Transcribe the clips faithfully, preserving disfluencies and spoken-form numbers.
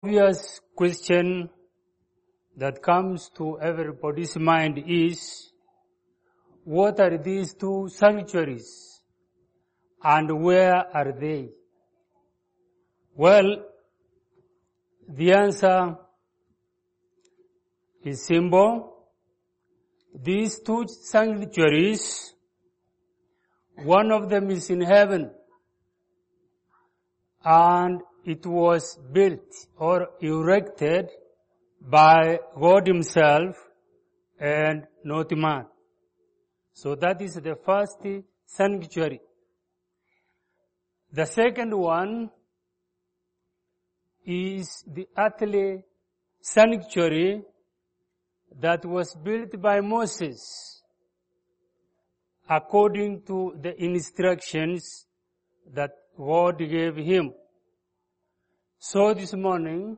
Obvious question that comes to everybody's mind is, what are these two sanctuaries and where are they? Well, the answer is simple. These two sanctuaries, one of them is in heaven, and it was built or erected by God Himself and not man. So that is the first sanctuary. The second one is the earthly sanctuary that was built by Moses according to the instructions that God gave him. So this morning,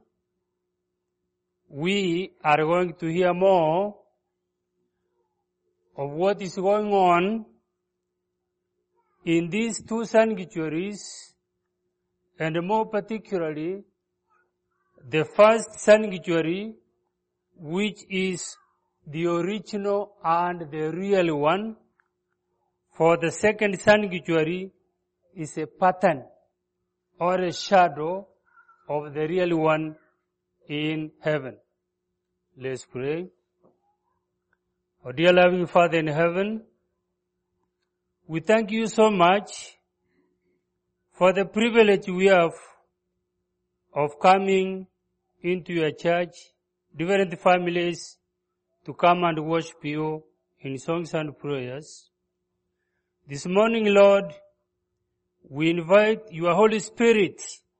we are going to hear more of what is going on in these two sanctuaries, and more particularly, the first sanctuary, which is the original and the real one. For the second sanctuary is a pattern or a shadow of the real one in heaven. Let's pray. Oh, dear loving Father in heaven, we thank you so much for the privilege we have of coming into your church, different families, to come and worship you in songs and prayers. This morning, Lord, we invite your Holy Spirit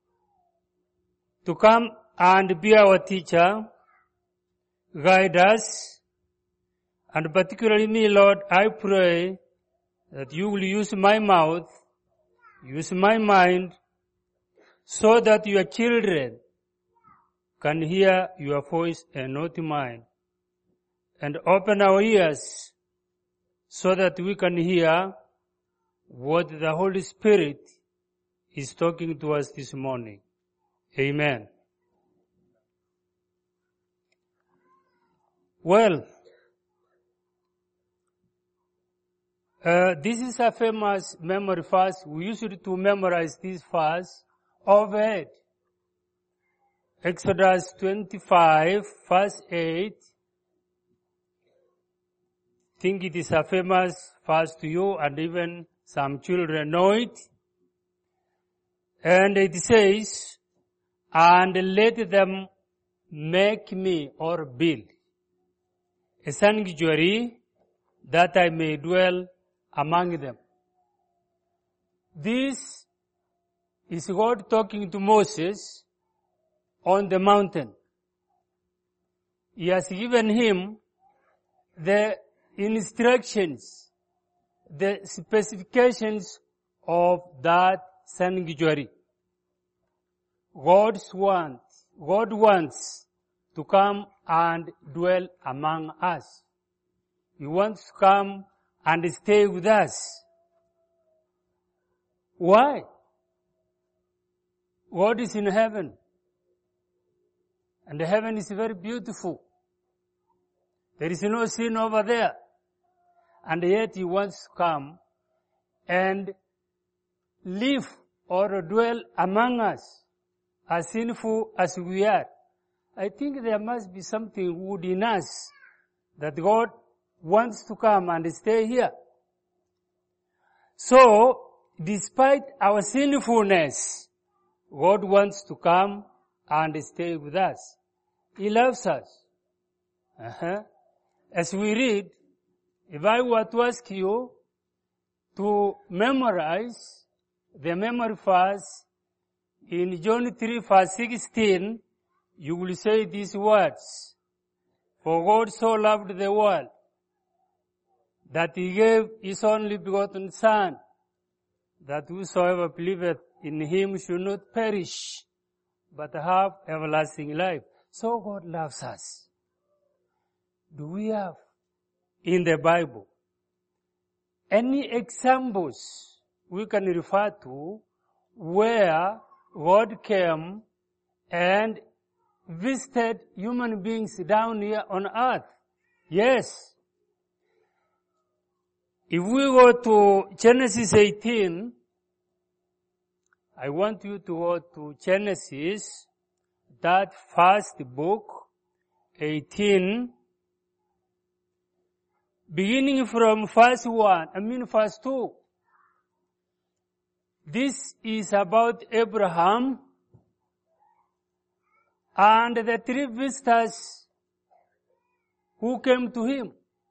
to come and be our teacher, guide us, and particularly me, Lord, I pray that you will use my mouth, use my mind, so that your children can hear your voice and not mine. And open our ears so that we can hear what the Holy Spirit is talking to us this morning. Amen. Well, uh, this is a famous memory verse. We used to memorize this verse overhead. Exodus twenty-five, verse eight. I think it is a famous verse to you, and even some children know it. And it says, and let them make me or build a sanctuary that I may dwell among them. This is God talking to Moses on the mountain. He has given him the instructions, the specifications of that sanctuary. God's want, God wants to come and dwell among us. He wants to come and stay with us. Why? God is in heaven. And the heaven is very beautiful. There is no sin over there. And yet He wants to come and live or dwell among us, as sinful as we are. I think there must be something good in us that God wants to come and stay here. So, despite our sinfulness, God wants to come and stay with us. He loves us. Uh-huh. As we read, if I were to ask you to memorize the memory verse in John three, verse sixteen, you will say these words. For God so loved the world that He gave His only begotten Son, that whosoever believeth in Him should not perish, but have everlasting life. So God loves us. Do we have in the Bible any examples we can refer to where God came and visited human beings down here on earth. Yes. If we go to Genesis eighteen, I want you to go to Genesis, that first book, eighteen, beginning from verse one, I mean verse two. This is about Abraham and the three visitors who came to him.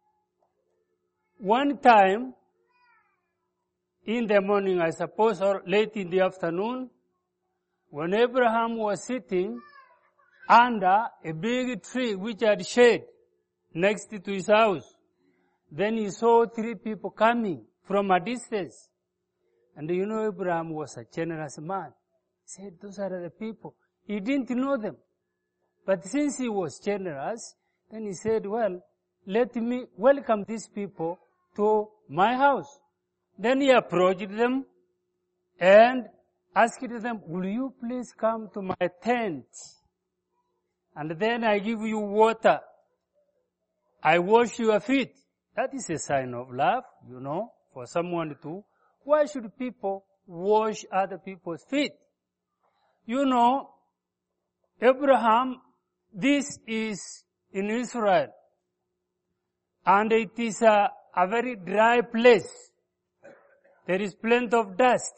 One time, in the morning, I suppose, or late in the afternoon, when Abraham was sitting under a big tree which had shade next to his house, then he saw three people coming from a distance. And you know, Abraham was a generous man. He said, those are the people. He didn't know them. But since he was generous, then he said, well, let me welcome these people to my house. Then he approached them and asked them, will you please come to my tent? And then I give you water. I wash your feet. That is a sign of love, you know, for someone to. Why should people wash other people's feet? You know, Abraham, this is in Israel. And it is a, a very dry place. There is plenty of dust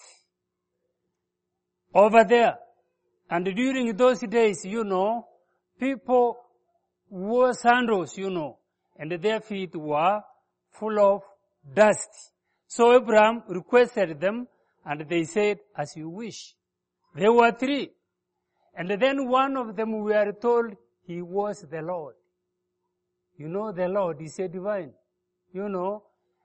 over there. And during those days, you know, people wore sandals, you know, and their feet were full of dust. So Abraham requested them, and they said, as you wish. There were three. And then one of them, we are told, he was the Lord. You know the Lord is a divine. You know.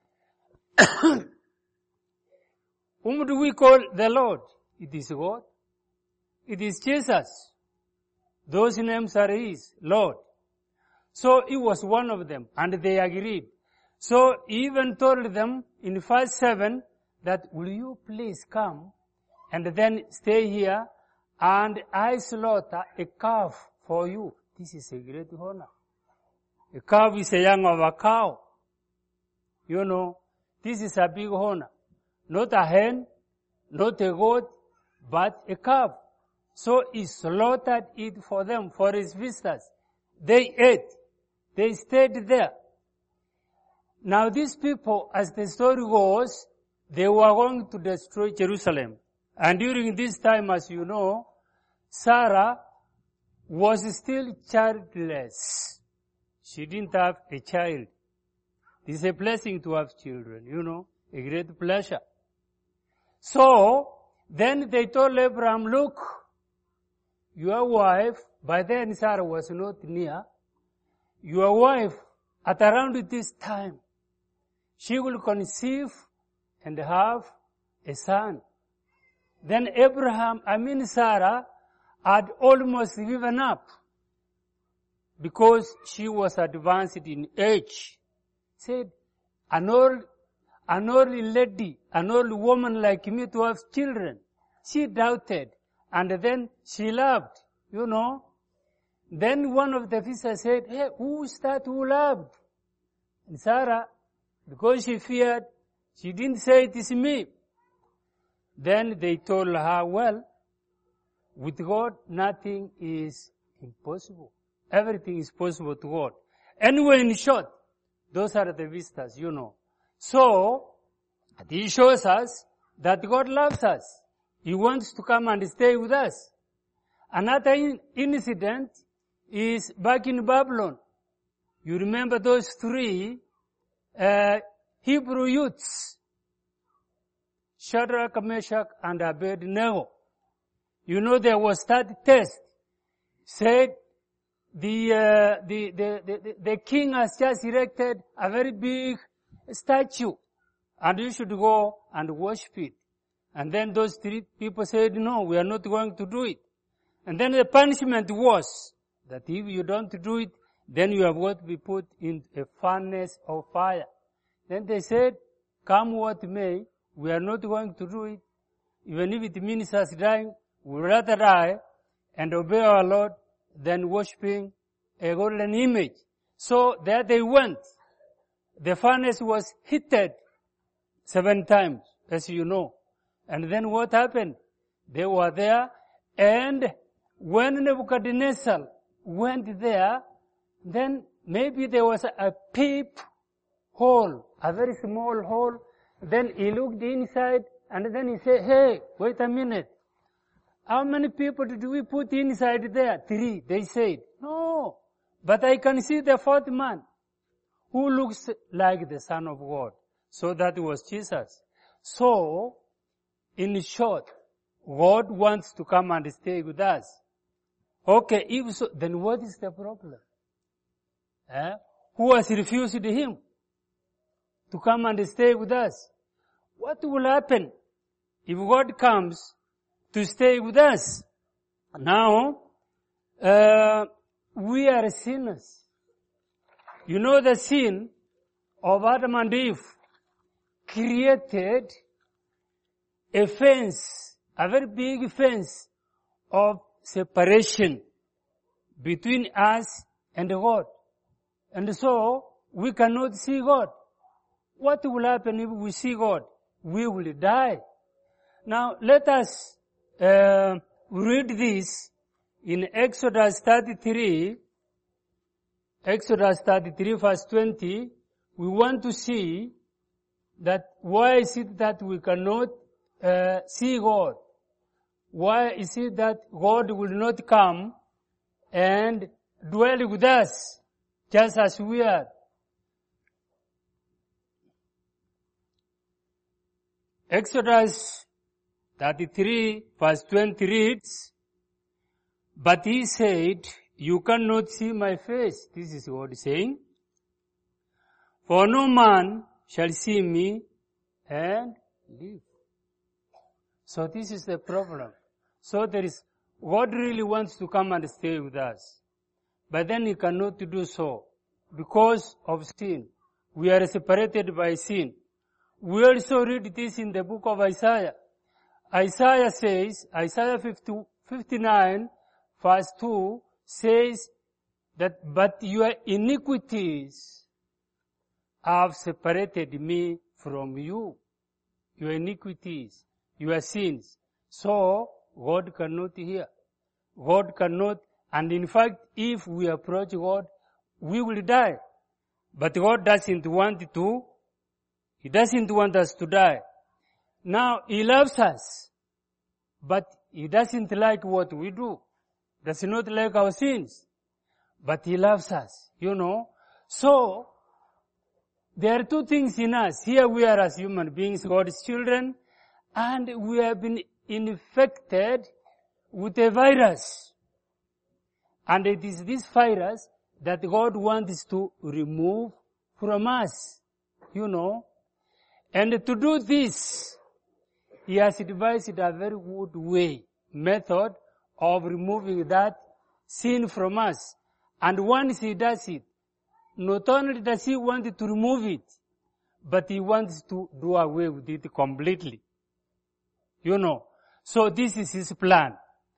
Whom do we call the Lord? It is God. It is Jesus. Those names are his, Lord. So he was one of them, and they agreed. So he even told them in verse seven that, will you please come and then stay here, and I slaughter a calf for you. This is a great honor. A calf is a young of a cow. You know, this is a big honor. Not a hen, not a goat, but a calf. So he slaughtered it for them, for his visitors. They ate. They stayed there. Now these people, as the story goes, they were going to destroy Jerusalem. And during this time, as you know, Sarah was still childless. She didn't have a child. It is a blessing to have children, you know, a great pleasure. So, then they told Abraham, look, your wife, by then Sarah was not near, your wife, at around this time, she will conceive and have a son. Then Abraham, I mean Sarah, had almost given up because she was advanced in age. Said, an old, an old lady, an old woman like me to have children. She doubted, and then she loved, you know. Then one of the visitors said, hey, who is that who loved? And Sarah, because she feared, she didn't say it is me. Then they told her, well, with God, nothing is impossible. Everything is possible to God. Anyway, in short, those are the visitors, you know. So, this shows us that God loves us. He wants to come and stay with us. Another in- incident is back in Babylon. You remember those three uh, Hebrew youths, Shadrach, Meshach, and Abednego. You know, there was that test. Said the, uh, the, the, the, the king has just erected a very big statue, and you should go and worship it. And then those three people said, no, we are not going to do it. And then the punishment was that if you don't do it, then you have got to be put in a furnace of fire. Then they said, come what may, we are not going to do it. Even if it means us dying, we would rather die and obey our Lord than worshipping a golden image. So there they went. The furnace was heated seven times, as you know. And then what happened? They were there, and when Nebuchadnezzar went there, then maybe there was a peep hole, a very small hole. Then he looked inside, and then he said, hey, wait a minute. How many people did we put inside there? Three, they said. No, but I can see the fourth man who looks like the Son of God. So that was Jesus. So, in short, God wants to come and stay with us. Okay, if so, then what is the problem? Eh? Who has refused him to come and stay with us? What will happen if God comes to stay with us? Now, uh, we are sinners. You know the sin of Adam and Eve created a fence, a very big fence of separation between us and God. And so, we cannot see God. What will happen if we see God? We will die. Now, let us uh, read this in Exodus thirty-three, Exodus thirty-three verse twenty. We want to see that why is it that we cannot uh, see God? Why is it that God will not come and dwell with us just as we are? Exodus thirty-three verse twenty reads, but he said, you cannot see my face. This is God saying. For no man shall see me and live. So this is the problem. So there is, God really wants to come and stay with us. But then he cannot do so because of sin. We are separated by sin. We also read this in the book of Isaiah. Isaiah says, Isaiah fifty-nine verse two says that, but your iniquities have separated me from you. Your iniquities, your sins. So, God cannot hear. God cannot, and in fact, if we approach God, we will die. But God doesn't want to, He doesn't want us to die. Now, He loves us, but He doesn't like what we do. Does not like our sins. But He loves us, you know. So, there are two things in us. Here we are as human beings, God's children, and we have been infected with a virus. And it is this virus that God wants to remove from us, you know. And to do this, He has advised a very good way, method of removing that sin from us. And once He does it, not only does He want to remove it, but He wants to do away with it completely. You know. So this is His plan.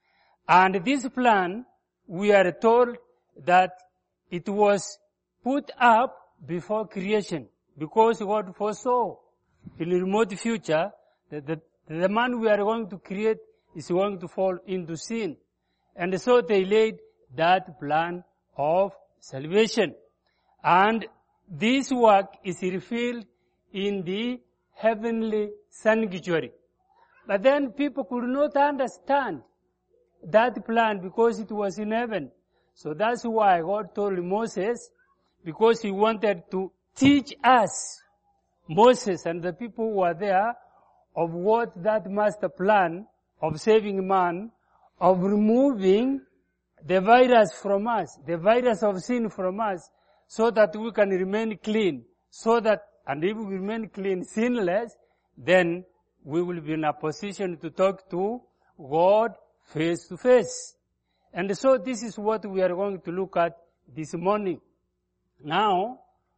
And this plan, we are told that it was put up before creation, because God foresaw in the remote future that the, the man we are going to create is going to fall into sin. And so they laid that plan of salvation. And this work is revealed in the heavenly sanctuary. But then people could not understand that plan because it was in heaven. So that's why God told Moses, because He wanted to teach us, Moses and the people who were there, of what that master plan of saving man, of removing the virus from us, the virus of sin from us, so that we can remain clean, so that, and if we remain clean, sinless, then we will be in a position to talk to God face to face. And so this is what we are going to look at this morning. Now,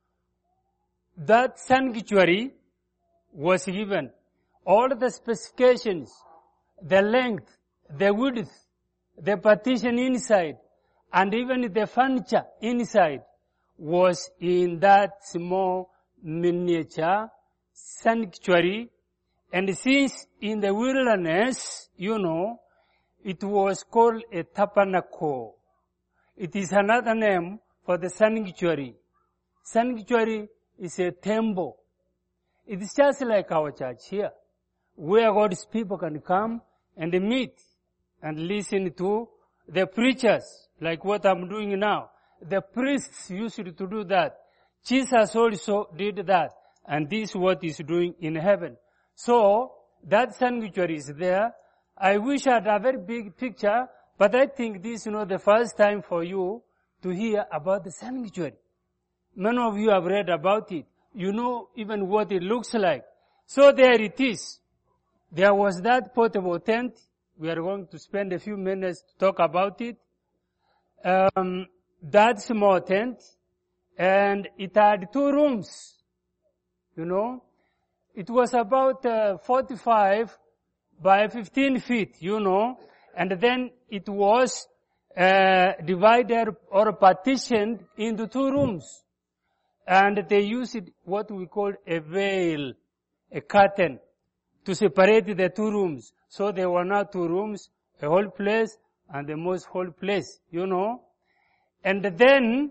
that sanctuary was given. All the specifications, the length, the width, the partition inside, And even the furniture inside was in that small miniature sanctuary. And since in the wilderness, you know, it was called a tabernacle. It is another name for the sanctuary. Sanctuary is a temple. It is just like our church here, where God's people can come and meet and listen to the preachers, like what I'm doing now. The priests used to do that. Jesus also did that. And this is what he's doing in heaven. So, that sanctuary is there. I wish I had a very big picture, but I think this is not the first time for you to hear about the sanctuary. Many of you have read about it. You know even what it looks like. So there it is. There was that portable tent. We are going to spend a few minutes to talk about it. Um, that small tent, and it had two rooms. You know, it was about uh, forty-five by fifteen feet, you know, and then it was uh, divided or partitioned into two rooms. And they used what we call a veil, a curtain, to separate the two rooms. So there were now two rooms, a whole place and the most holy place, you know. And then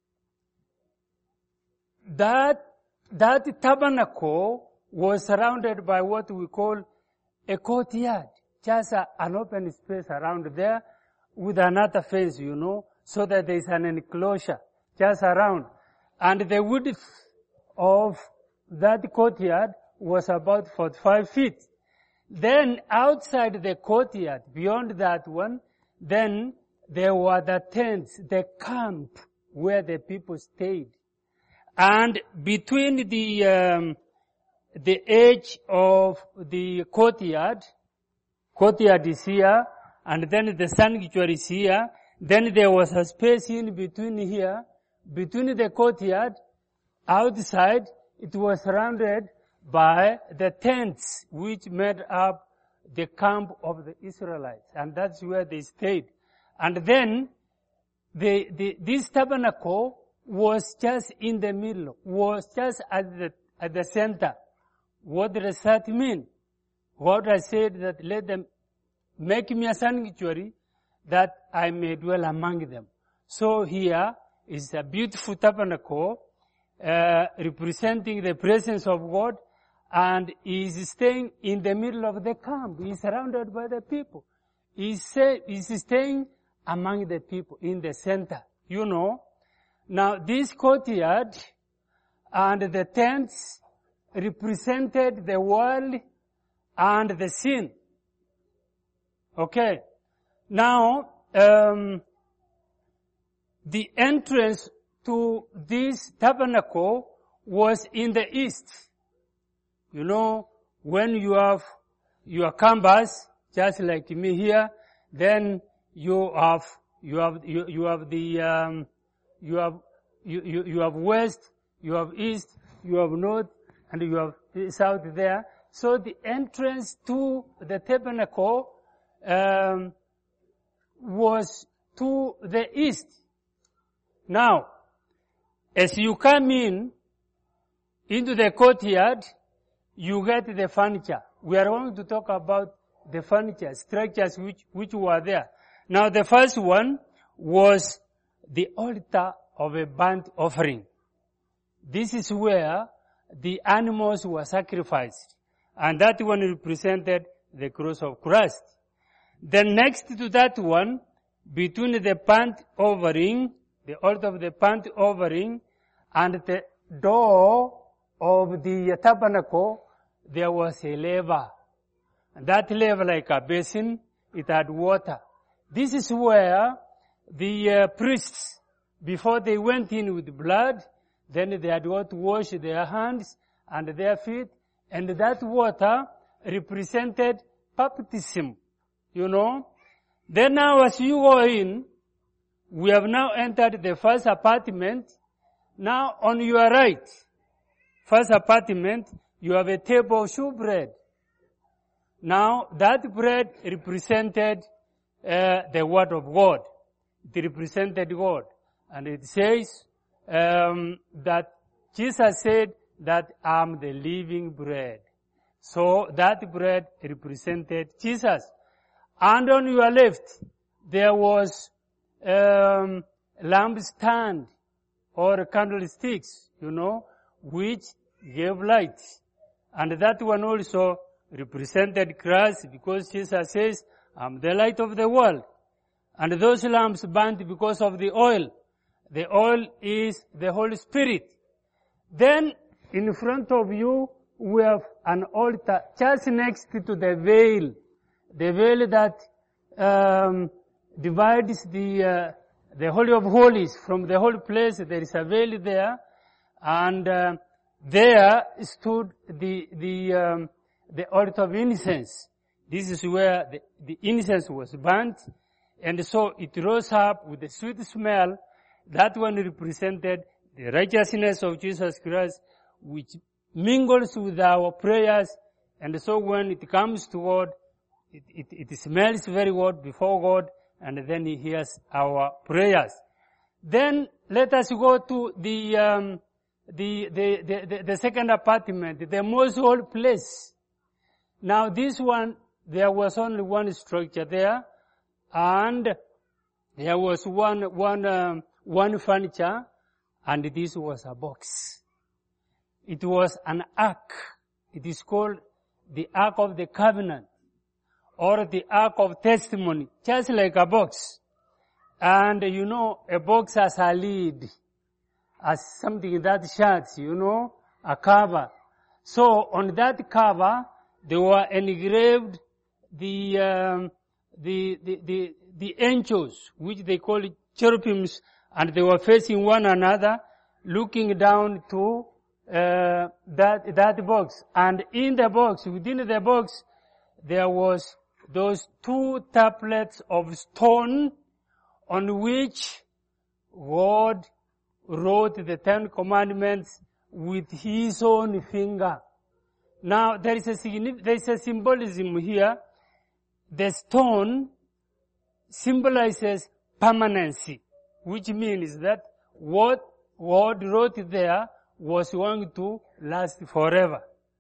that that tabernacle was surrounded by what we call a courtyard, just a, an open space around there with another fence, you know, so that there is an enclosure just around. And the width of that courtyard was about forty-five feet. Then outside the courtyard, beyond that one, then there were the tents, the camp where the people stayed. And between the um, the edge of the courtyard, courtyard is here, and then the sanctuary is here. Then there was a space in between here, between the courtyard, outside, it was surrounded by the tents which made up the camp of the Israelites, and that's where they stayed. And then the, the this tabernacle was just in the middle, was just at the at the center. What does that mean? God has said that let them make me a sanctuary that I may dwell among them. So here is a beautiful tabernacle uh, representing the presence of God, and he is staying in the middle of the camp. He is surrounded by the people. He is, say, he is staying among the people in the center, you know. Now this courtyard and the tents represented the world and the sin. Okay. Now, um, the entrance to this tabernacle was in the east. You know, when you have your canvas, just like me here, then you have, you have, you, you have the, um, you have, you, you, you have west, you have east, you have north, and you have south there. So the entrance to the tabernacle, um, was to the east. Now, as you come in into the courtyard, you get the furniture. We are going to talk about the furniture, structures which, which were there. Now the first one was the altar of a burnt offering. This is where the animals were sacrificed. And that one represented the cross of Christ. Then next to that one, between the burnt offering, the altar of the burnt offering, and the door of the tabernacle, there was a laver. And that laver, like a basin, it had water. This is where the uh, priests, before they went in with blood, then they had got to wash their hands and their feet, and that water represented baptism, you know. Then now as you go in, we have now entered the first apartment. Now on your right, first apartment, you have a table of shewbread. Now that bread represented uh, the word of God. it represented God. And it says um, that Jesus said that I'm the living bread. So that bread represented Jesus. And on your left, there was um, lampstand or candlesticks, you know, which gave light. And that one also represented Christ, because Jesus says, I'm the light of the world. And those lamps burnt because of the oil. The oil is the Holy Spirit. Then, in front of you, we have an altar just next to the veil. The veil that um, divides the uh, the Holy of Holies from the holy place. There is a veil there, and uh, there stood the the um, the altar of incense. This is where the, the incense was burnt, and so it rose up with a sweet smell. That one represented the righteousness of Jesus Christ, which mingles with our prayers, and so when it comes to God, it, it, it smells very good before God, and then He hears our prayers. Then let us go to the um, the, the, the the the second apartment, the most holy place. Now this one, there was only one structure there, and there was one one um, one furniture, and this was a box. It was an ark. It is called the Ark of the Covenant, or the Ark of Testimony, just like a box. And you know, a box has a lid, as something that shuts, you know, a cover. So on that cover, they were engraved the um, the, the the the angels, which they call cherubims, and they were facing one another, looking down to uh, that that box. And in the box, within the box, there was those two tablets of stone on which God wrote the Ten Commandments with His own finger. Now, there is a there is a symbolism here. The stone symbolizes permanency, which means that what God wrote there was going to last forever.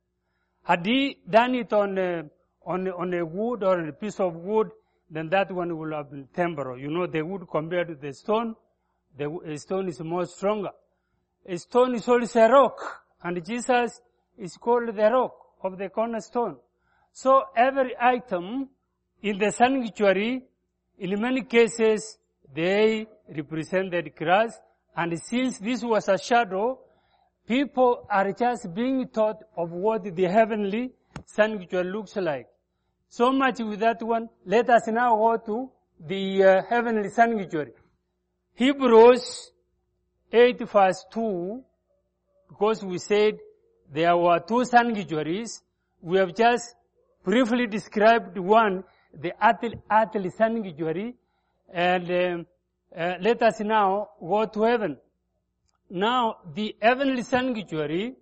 Had He done it on a, on a, on a wood or a piece of wood, then that one would have been temporal. You know, the wood compared to the stone, the stone is more stronger. A stone is always a rock, and Jesus is called the rock of the cornerstone. So every item in the sanctuary, in many cases, they represented Christ, and since this was a shadow, people are just being taught of what the heavenly sanctuary looks like. So much with that one. Let us now go to the uh, heavenly sanctuary. Hebrews eight verse two, because we said there were two sanctuaries. We have just briefly described one, the earthly, earthly sanctuary, and um, uh, let us now go to heaven. Now, the heavenly sanctuary,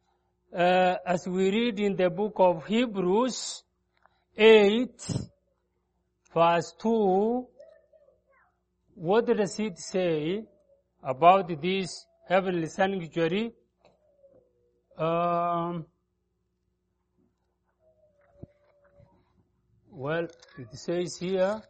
uh, as we read in the book of Hebrews eight, verse two, what does it say about this heavenly sanctuary? Um, well, it says here,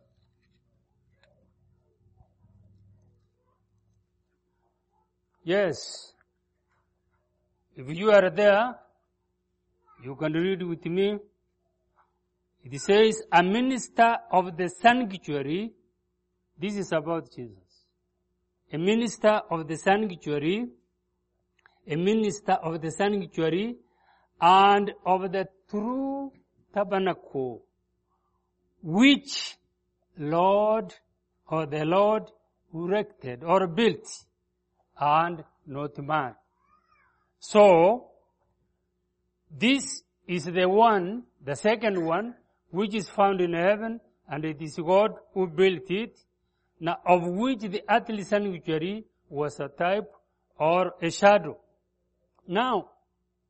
yes, if you are there, you can read with me. It says, a minister of the sanctuary, this is about Jesus. A minister of the sanctuary, a minister of the sanctuary, and of the true tabernacle, which Lord, or the Lord erected or built, and not man. So, this is the one, the second one, which is found in heaven, and it is God who built it, now of which the earthly sanctuary was a type or a shadow. Now,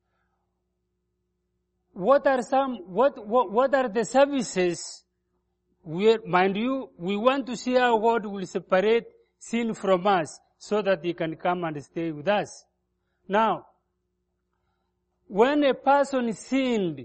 what are some, what, what, what are the services We, mind you, we want to see how God will separate sin from us so that He can come and stay with us. Now, when a person sinned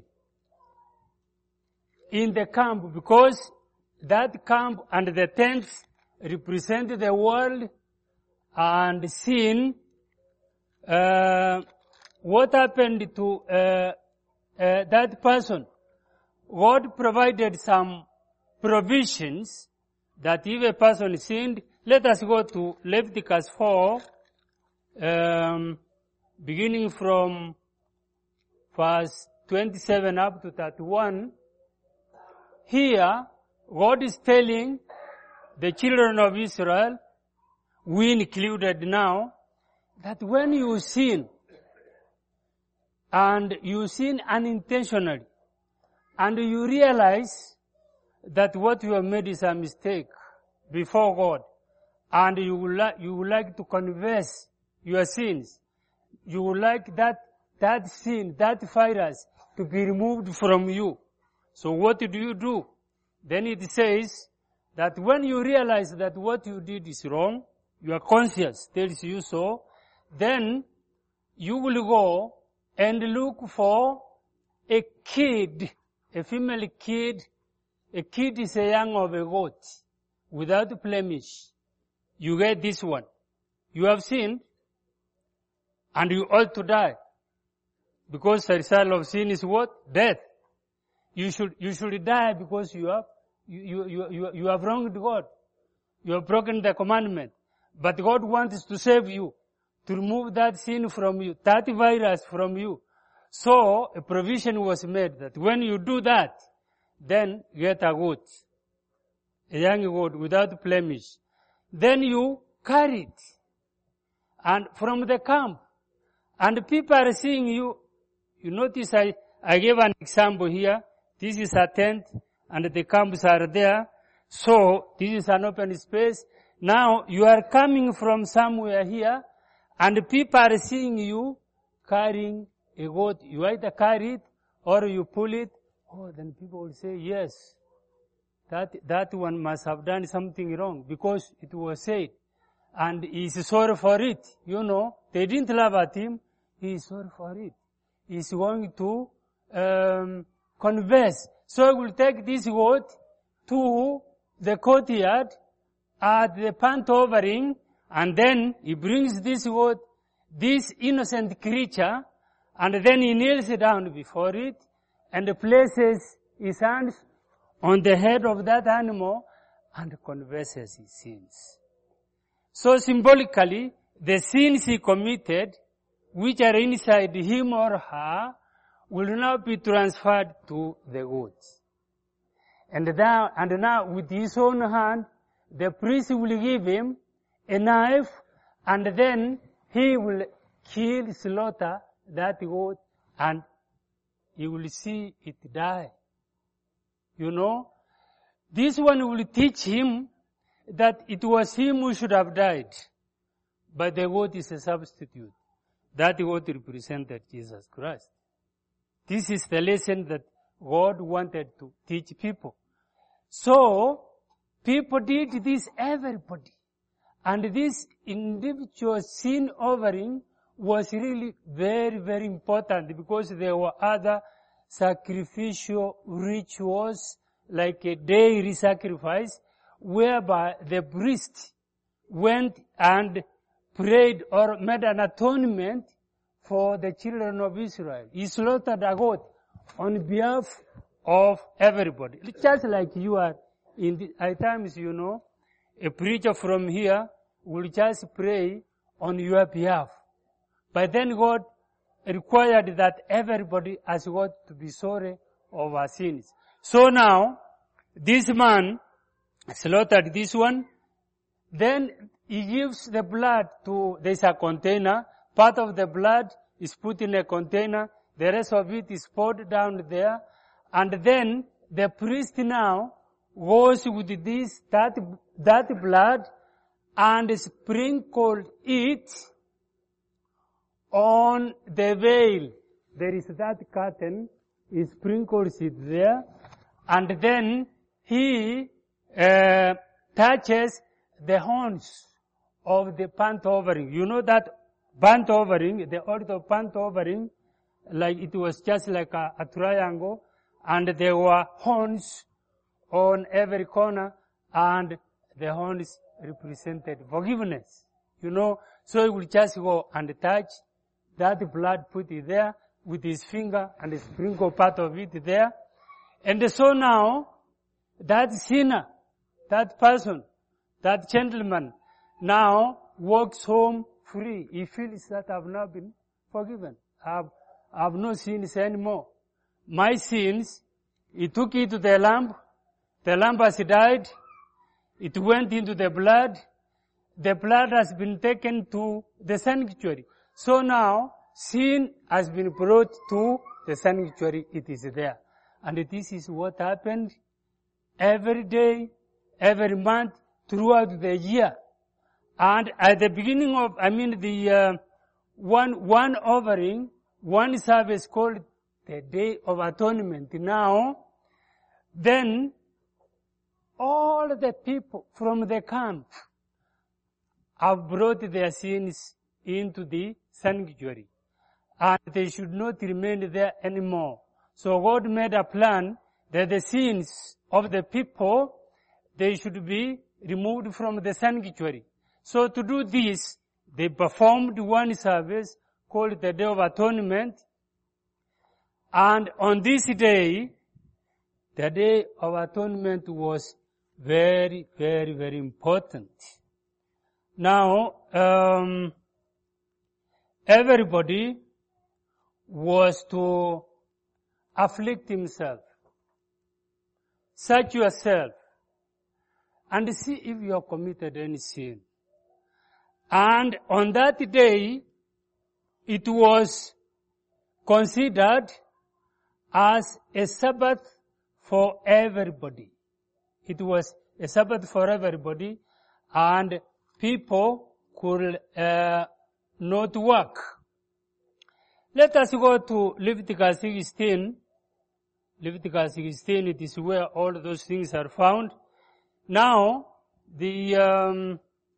in the camp, because that camp and the tents represent the world and sin, uh, what happened to uh, uh, that person? God provided some provisions that if a person sinned, let us go to Leviticus four, um, beginning from verse twenty-seven up to thirty-one. Here, God is telling the children of Israel, we included now, that when you sin, and you sin unintentionally, and you realize that what you have made is a mistake before God, and you would like, you would like to confess your sins, you would like that, that sin, that virus to be removed from you. So what do you do? Then it says that when you realize that what you did is wrong, your conscience tells you so, then you will go and look for a kid, a female kid. A kid is a young of a goat without blemish. You get this one. You have sinned and you ought to die. Because the result of sin is what? Death. You should, you should die because you have, you, you, you, you have wronged God. You have broken the commandment. But God wants to save you, to remove that sin from you, that virus from you. So, a provision was made that when you do that, then get a goat, a young goat without blemish. Then you carry it, and from the camp, and people are seeing you. You notice I, I gave an example here. This is a tent, and the camps are there. So, this is an open space. Now, you are coming from somewhere here, and people are seeing you carrying a goat. You either carry it, or you pull it. Oh, then people will say, yes, that, that one must have done something wrong, because it was said. And he is sorry for it. You know, they didn't laugh at him. He is sorry for it. He is going to, um, confess. So he will take this goat to the courtyard at the pant offering, and then he brings this goat, this innocent creature, and then he kneels down before it, and places his hands on the head of that animal, and confesses his sins. So symbolically, the sins he committed, which are inside him or her, will now be transferred to the goat. And now, and now with his own hand, the priest will give him a knife, and then he will kill, slaughter that goat, and he will see it die. You know, this one will teach him that it was him who should have died, but the goat is a substitute. That goat represented Jesus Christ. This is the lesson that God wanted to teach people. So, people did this, everybody. And this individual sin offering was really very, very important, because there were other sacrificial rituals, like a daily sacrifice, whereby the priest went and prayed or made an atonement for the children of Israel. He slaughtered a goat on behalf of everybody. Just like you are in the, at times, you know, a preacher from here will just pray on your behalf. But then God required that everybody has got to be sorry of our sins. So now, this man slaughtered this one, then he gives the blood to, there's a container, part of the blood is put in a container, the rest of it is poured down there, and then the priest now goes with this, that, that blood, and sprinkled it on the veil. There is that curtain, he sprinkles it there, and then he uh, touches the horns of the burnt offering. You know that burnt offering, the altar of burnt offering, like it was just like a, a triangle, and there were horns on every corner, and the horns represented forgiveness. You know, so he would just go and touch that blood, put it there with his finger and sprinkle part of it there. And so now, that sinner, that person, that gentleman, now walks home free. He feels that I've not been forgiven. I've, I've no sins anymore. My sins, he took it to the lamb. The lamb has died. It went into the blood. The blood has been taken to the sanctuary. So now, sin has been brought to the sanctuary. It is there. And this is what happened every day, every month, throughout the year. And at the beginning of, I mean, the uh, one one offering, one service called the Day of Atonement. Now, then, all the people from the camp have brought their sins into the sanctuary. And they should not remain there anymore. So God made a plan that the sins of the people, they should be removed from the sanctuary. So to do this, they performed one service called the Day of Atonement. And on this day, the Day of Atonement was very, very, very important. Now, um, everybody was to afflict himself. Search yourself and see if you have committed any sin. And on that day, it was considered as a Sabbath for everybody. It was a Sabbath for everybody, and people could uh, not work. Let us go to Leviticus sixteen. Leviticus sixteen, it is where all those things are found. Now, the um,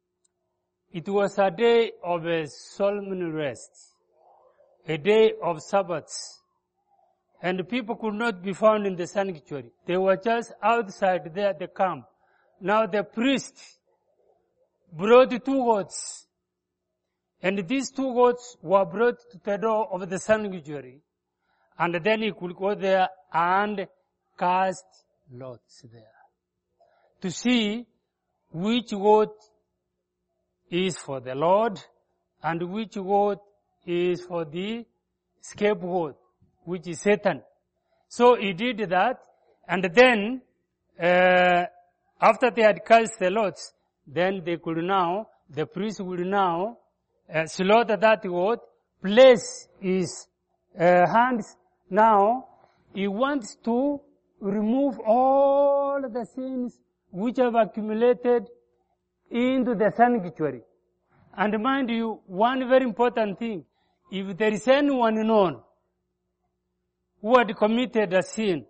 it was a day of a solemn rest, a day of Sabbaths, and people could not be found in the sanctuary. They were just outside there at the camp. Now the priest brought two goats, and these two goats were brought to the door of the sanctuary, and then he could go there and cast lots there to see which goat is for the Lord and which goat is for the scapegoat, which is Satan. So he did that, and then uh, after they had cast the lots, then they could now, the priest would now uh, slaughter that goat, place his uh, hands. Now, he wants to remove all the sins which have accumulated into the sanctuary. And mind you, one very important thing, if there is anyone known who had committed a sin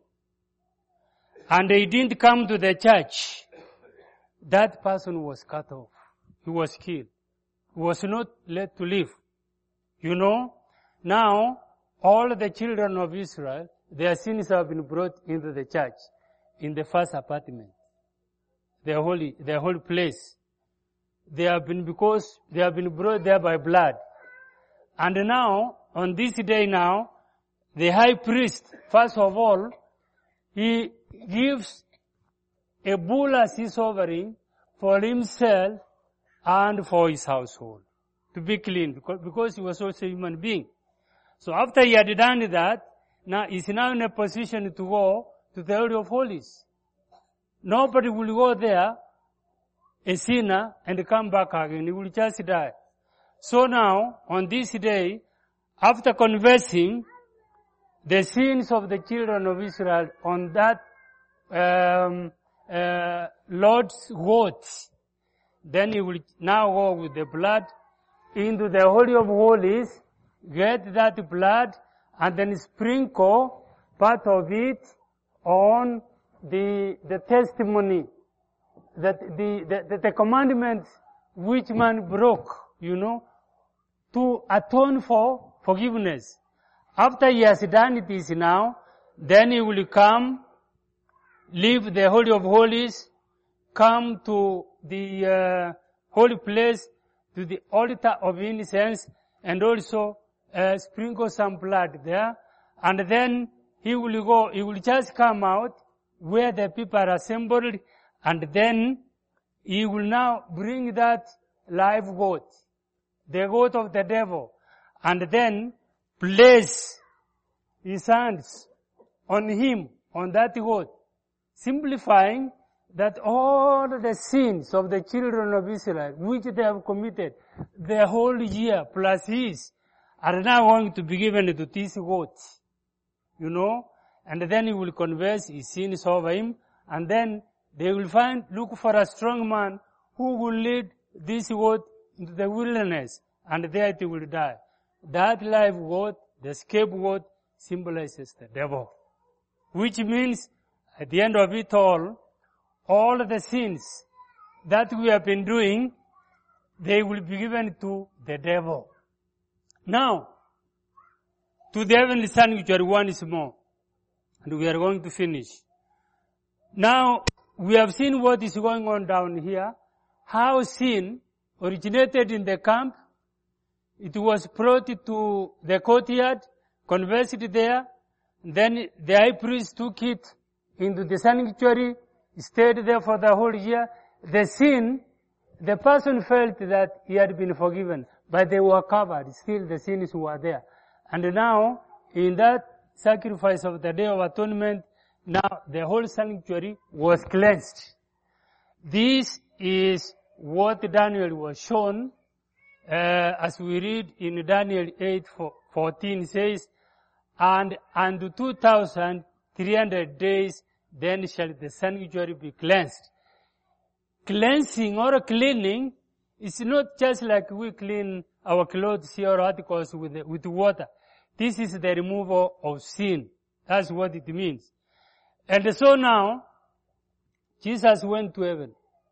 and he didn't come to the church, that person was cut off. He was killed. He was not let to live. You know, now all the children of Israel, their sins have been brought into the church in the first apartment, their holy, their holy place. They have been, because they have been brought there by blood. And now, on this day now, the high priest, first of all, he gives a bull as his offering for himself and for his household to be clean, because, because he was also a human being. So after he had done that, now he's now in a position to go to the Holy of Holies. Nobody will go there, a sinner, and come back again. He will just die. So now, on this day, after confessing the sins of the children of Israel on that um, uh, Lord's goat, then he will now go with the blood into the Holy of Holies, get that blood, and then sprinkle part of it on the, the testimony, that the, the, the commandments which man broke, you know, to atone for forgiveness. After he has done this now, then he will come, leave the Holy of Holies, come to the uh, holy place, to the altar of incense, and also uh, sprinkle some blood there. And then he will go, he will just come out where the people are assembled, and then he will now bring that live goat, the goat of the devil, and then place his hands on him, on that goat, simplifying that all the sins of the children of Israel, which they have committed the whole year plus his, are now going to be given to this goat, you know, and then he will confess his sins over him, and then they will find, look for a strong man who will lead this goat into the wilderness, and there it will die. That live goat, the scapegoat, symbolizes the devil, which means at the end of it all, all the sins that we have been doing, they will be given to the devil. Now, to the heavenly sanctuary once more, and we are going to finish. Now, we have seen what is going on down here, how sin originated in the camp. It was brought to the courtyard, confessed there, then the high priest took it into the sanctuary, stayed there for the whole year. The sin, the person felt that he had been forgiven, but they were covered. Still the sins were there. And now, in that sacrifice of the Day of Atonement, now the whole sanctuary was cleansed. This is what Daniel was shown, uh, as we read in Daniel eight fourteen says, and unto two thousand three hundred days, then shall the sanctuary be cleansed. Cleansing or cleaning is not just like we clean our clothes here or articles with, with water. This is the removal of sin. That's what it means. And so now, Jesus went to heaven.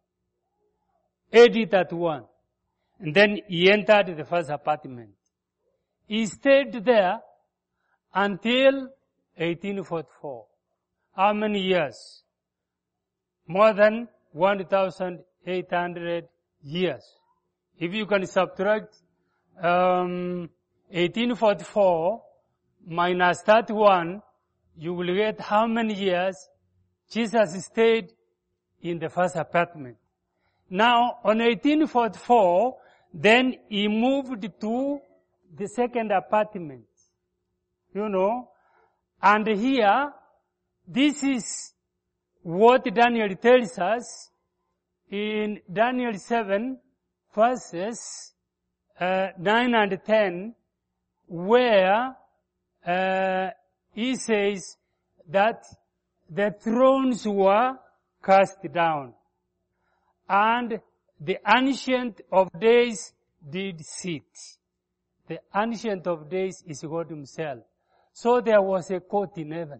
A D thirty-one. And then he entered the first apartment. He stayed there until eighteen forty-four. How many years? More than one thousand eight hundred years. If you can subtract um, eighteen forty-four minus thirty-one, you will get how many years Jesus stayed in the first apartment. Now, on eighteen forty-four, then he moved to the second apartment. You know, and here, this is what Daniel tells us in Daniel seven, verses uh, nine and ten, where uh, he says that the thrones were cast down, and the Ancient of Days did sit. The Ancient of Days is God himself. So there was a court in heaven.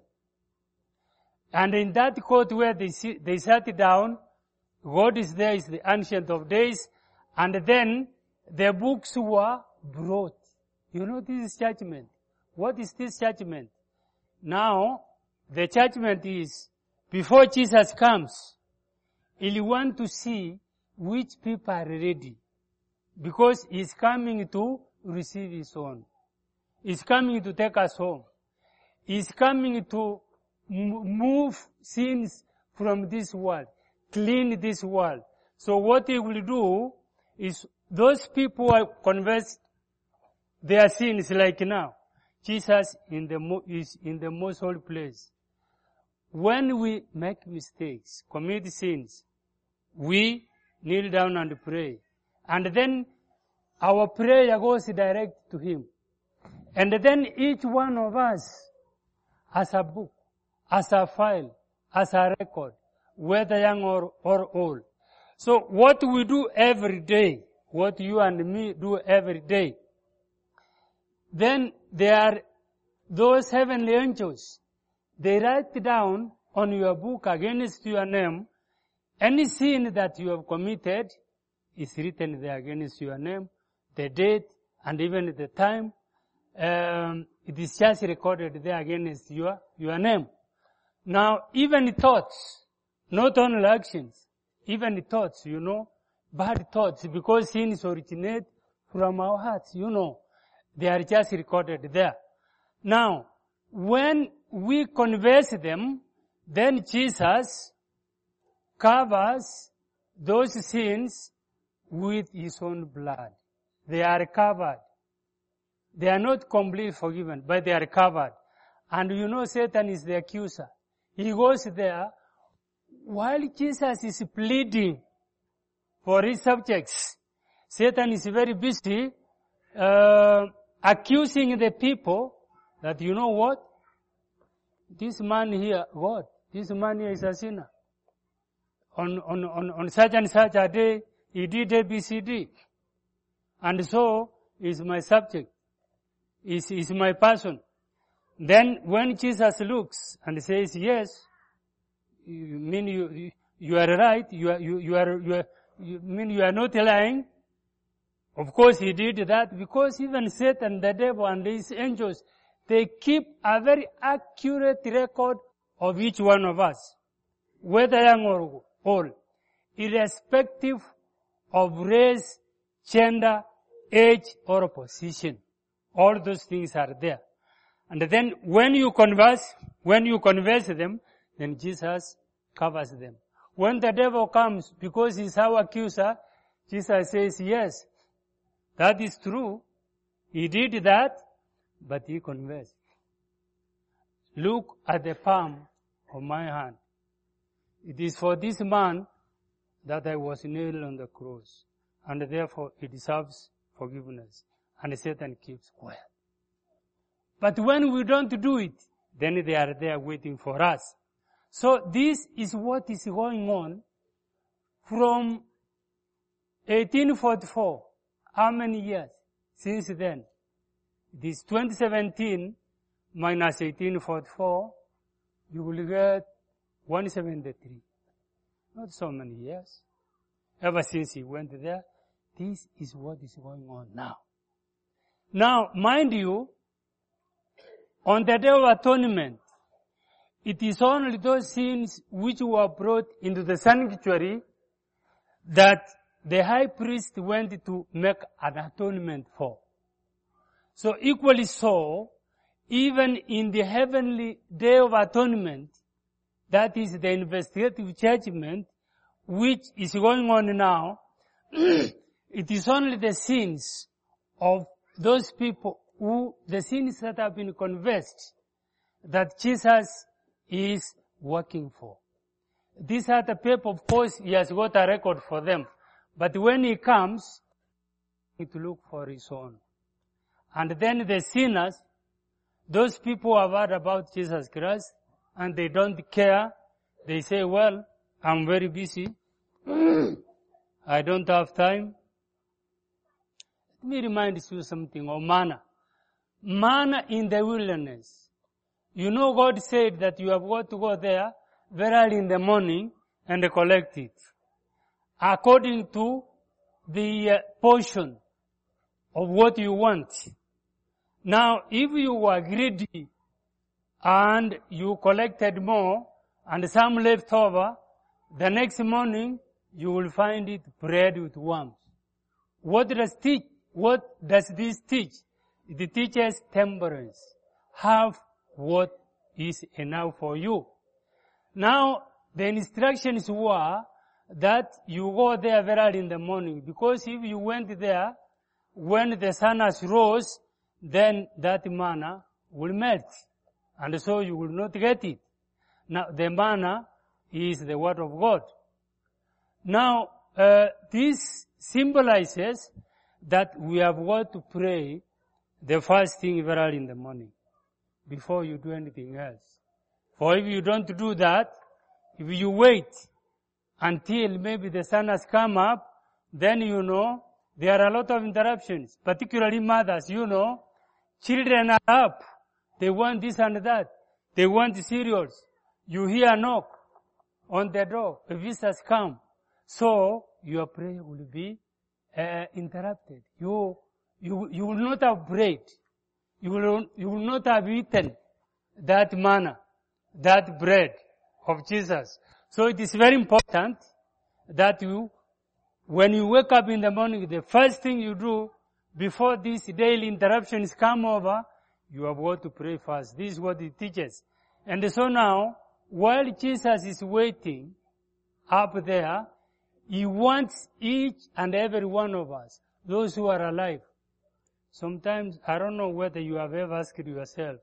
And in that court where they, sit, they sat down, God is there, is the Ancient of Days, and then the books were brought. You know, this is judgment. What is this judgment? Now, the judgment is, before Jesus comes, he'll want to see which people are ready. Because he's coming to receive his own. He's coming to take us home. He's coming to move sins from this world, clean this world. So what he will do is, those people who confess their sins like now, Jesus in the, is in the most holy place. When we make mistakes, commit sins, we kneel down and pray. And then our prayer goes direct to him. And then each one of us has a book, as a file, as a record, whether young or, or old. So what we do every day, what you and me do every day, then there are those heavenly angels. They write down on your book against your name. Any sin that you have committed is written there against your name, the date, and even the time. Um, it is just recorded there against your, your name. Now, even thoughts, not only actions, even thoughts, you know, bad thoughts, because sins originate from our hearts, you know, they are just recorded there. Now, when we confess them, then Jesus covers those sins with his own blood. They are covered. They are not completely forgiven, but they are covered. And you know Satan is the accuser. He goes there while Jesus is pleading for his subjects. Satan is very busy uh, accusing the people that, you know what? This man here, God, this man here is a sinner. On, on, on, on such and such a day, he did A, B, C, D. And so, is my subject. Is, is my person. Then, when Jesus looks and says, yes, you mean you, you are right, you are, you, you are, you are, you mean you are not lying? Of course, he did that because even Satan, the devil, and his angels, they keep a very accurate record of each one of us, whether young or old, irrespective of race, gender, age, or position. All those things are there. And then when you converse, when you converse them, then Jesus covers them. When the devil comes, because he's our accuser, Jesus says, yes, that is true. He did that, but he confessed. Look at the palm of my hand. It is for this man that I was nailed on the cross, and therefore he deserves forgiveness. And Satan keeps quiet. But when we don't do it, then they are there waiting for us. So this is what is going on from eighteen forty-four. How many years since then? It is twenty seventeen minus eighteen forty-four. You will get one seventy-three. Not so many years. Ever since he went there, this is what is going on now. Now, mind you, on the day of atonement, it is only those sins which were brought into the sanctuary that the high priest went to make an atonement for. So equally so, even in the heavenly day of atonement, that is the investigative judgment, which is going on now, it is only the sins of those people who, the sins that have been confessed, that Jesus is working for. These are the people, of course, he has got a record for them. But when he comes, he to look for his own. And then the sinners, those people who have heard about Jesus Christ, and they don't care, they say, well, I'm very busy. I don't have time. Let me remind you something of manna. Manna in the wilderness. You know God said that you have got to go there very early in the morning and collect it. According to the uh, portion of what you want. Now, if you were greedy and you collected more and some left over, the next morning you will find it bread with worms. What does teach? What does this teach? It teaches temperance. Have what is enough for you. Now, the instructions were that you go there very early in the morning, because if you went there when the sun has rose, then that manna will melt, and so you will not get it. Now, the manna is the word of God. Now, uh, this symbolizes that we have got to pray the first thing very early in the morning before you do anything else. For if you don't do that, if you wait until maybe the sun has come up, then you know there are a lot of interruptions, particularly mothers, you know. Children are up. They want this and that. They want cereals. you hear a knock on the door, a visitors come. So your prayer will be uh, interrupted. You, you, you will not have bread. You will, you will not have eaten that manna, that bread of Jesus. So it is very important that you, when you wake up in the morning, the first thing you do before these daily interruptions come over, you have got to pray first. This is what it teaches. And so now, while Jesus is waiting up there, He wants each and every one of us, those who are alive. Sometimes, I don't know whether you have ever asked yourself,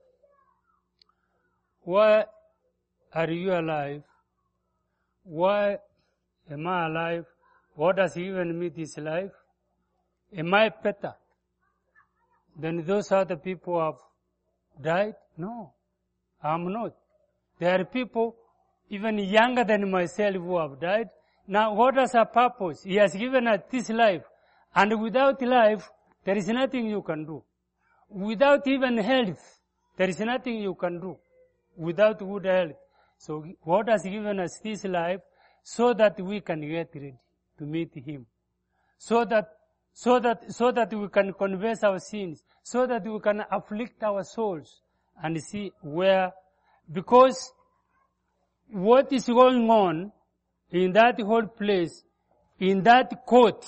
why are you alive? Why am I alive? What has He given me this life? Am I better than those other people who have died? No, I'm not. There are people even younger than myself who have died. Now, what is our purpose? He has given us this life. And without life, there is nothing you can do. Without even health, there is nothing you can do. Without good health. So, God has given us this life so that we can get ready to meet Him. So that, so that, so that we can confess our sins. So that we can afflict our souls and see where, because what is going on in that whole place, in that court,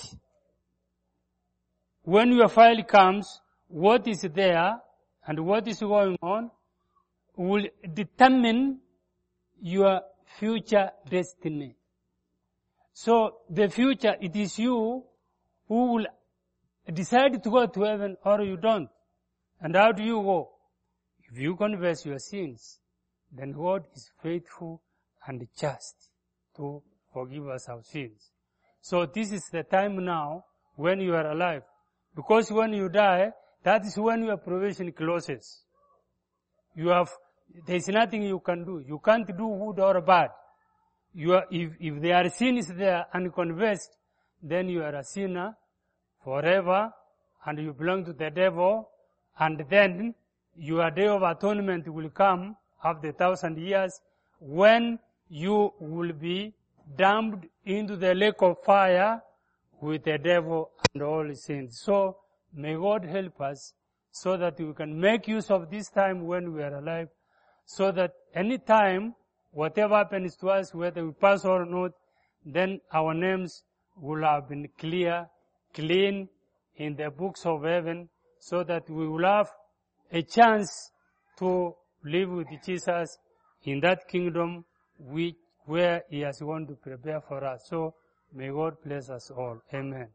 when your file comes, what is there and what is going on will determine your future destiny. So the future, it is you who will decide to go to heaven or you don't. And how do you go? If you confess your sins, then God is faithful and just to forgive us our sins. So this is the time now when you are alive. Because when you die, that is when your probation closes. You have, there is nothing you can do. You can't do good or bad. You are, if, if there are sins there unconfessed, then you are a sinner forever and you belong to the devil, and then your day of atonement will come after a thousand years when you will be dumped into the lake of fire with the devil and all his sins. So, may God help us so that we can make use of this time when we are alive, so that any time, whatever happens to us, whether we pass or not, then our names will have been clear, clean in the books of heaven, so that we will have a chance to live with Jesus in that kingdom which, where He has gone to prepare for us. So, may God bless us all. Amen.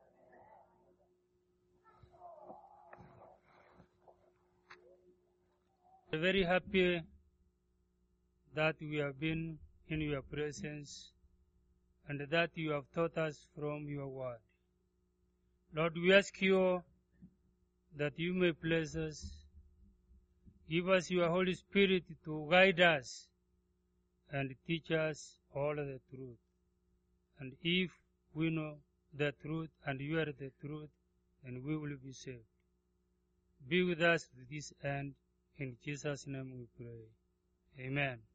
I'm very happy that we have been in your presence and that you have taught us from your word. Lord, we ask you that you may bless us. Give us your Holy Spirit to guide us and teach us all the truth. And if we know the truth and you are the truth, then we will be saved. Be with us to this end. In Jesus' name we pray. Amen.